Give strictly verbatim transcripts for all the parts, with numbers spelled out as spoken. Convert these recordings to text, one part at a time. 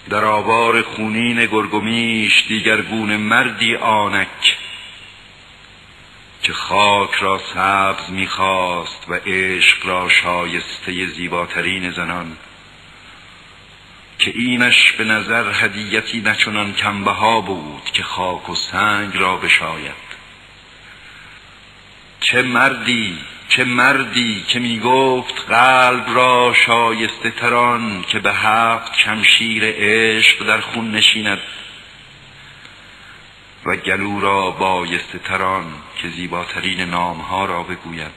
در آوار خونین گرگومیش دیگرگون مردی آنک که خاک را سبز می‌خواست و عشق را شایسته زیباترین زنان، که اینش به نظر هدیتی نچنان کمبها بود که خاک و سنگ را بشاید. چه مردی چه مردی که می گفت قلب را شایسته تران که به هفت شمشیر عشق در خون نشیند و گلو را بایسته تران که زیباترین نامها را بگوید.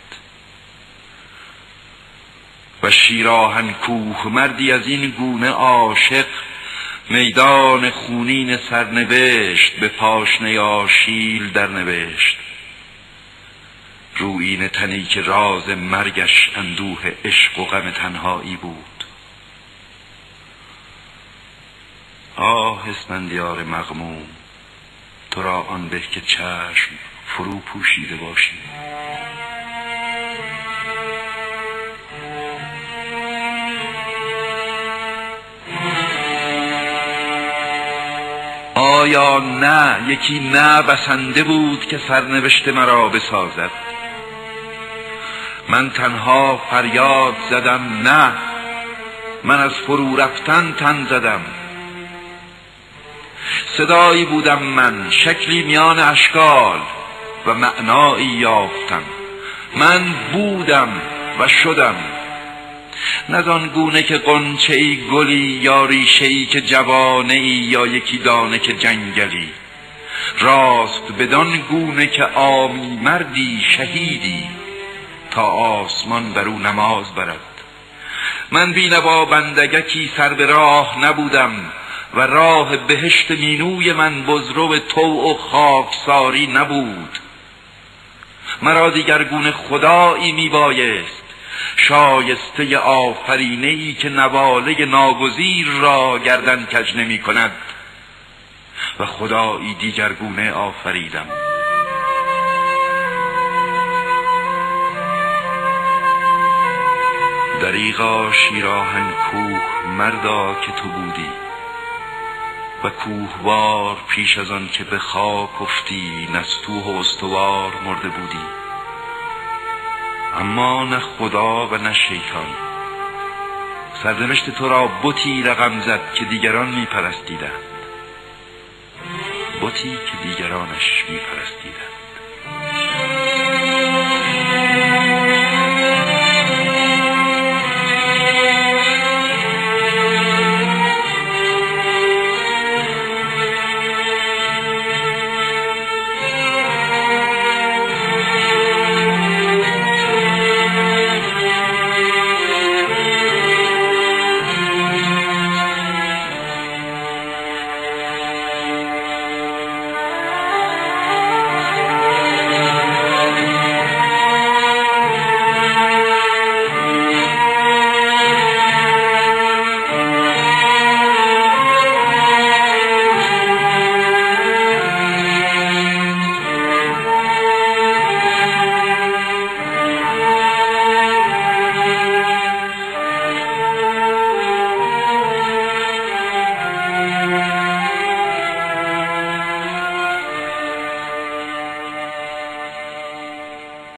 و شیراهن کوه مردی از این گونه عاشق میدان خونین سرنوشت به پاشنه آشیل در نوشت. رویین تنی که راز مرگش اندوه عشق و غم تنهایی بود. آه اسفندیار مغموم، تو را آن به که چشم فرو پوشیده باشی. آیا نه یکی نه بسنده بود که سرنوشت مرا بسازد؟ من تنها فریاد زدم نه، من از فرو رفتن تن زدم. صدایی بودم من، شکلی میان اشکال و معنایی یافتم. من بودم و شدم، نزان گونه که غنچه‌ای گلی یا ریشه‌ای که جوانه‌ای یا یکی دانه که جنگلی. راست بدان گونه که عامی مردی شهیدی تا آسمان بر او نماز برد. من بینوا بندگکی سر به راه نبودم و راه بهشت مینوی من بزرو طوع و خاکساری نبود. مرا دیگرگونه خدایی میبایست، شایسته آفرینه‌ای که نواله ناگزیر را گردن کج نمی کند، و خدایی دیگرگونه آفریدم. دریغا شیراهن کوه مردا که تو بودی و کوهوار پیش از آن که به خاک افتی نستوه و استوار مرده بودی. اما نه خدا و نه شیطان سرنوشت تو را بتی رقم زد که دیگران می پرستیدند، بتی که دیگرانش می پرستیدند.